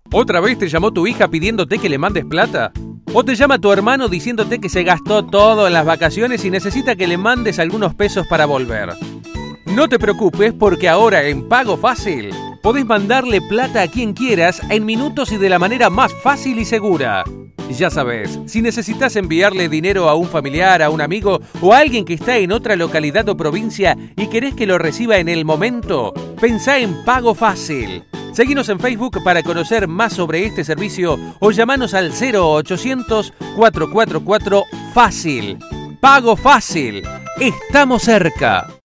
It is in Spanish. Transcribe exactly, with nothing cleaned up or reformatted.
¿Otra vez te llamó tu hija pidiéndote que le mandes plata? ¿O te llama tu hermano diciéndote que se gastó todo en las vacaciones y necesita que le mandes algunos pesos para volver? No te preocupes, porque ahora en Pago Fácil podés mandarle plata a quien quieras en minutos y de la manera más fácil y segura. Ya sabes, si necesitas enviarle dinero a un familiar, a un amigo o a alguien que está en otra localidad o provincia y querés que lo reciba en el momento, pensá en Pago Fácil. Seguinos en Facebook para conocer más sobre este servicio o llamanos al cero ochocientos, cuatrocientos cuarenta y cuatro, fácil. Pago Fácil. Estamos cerca.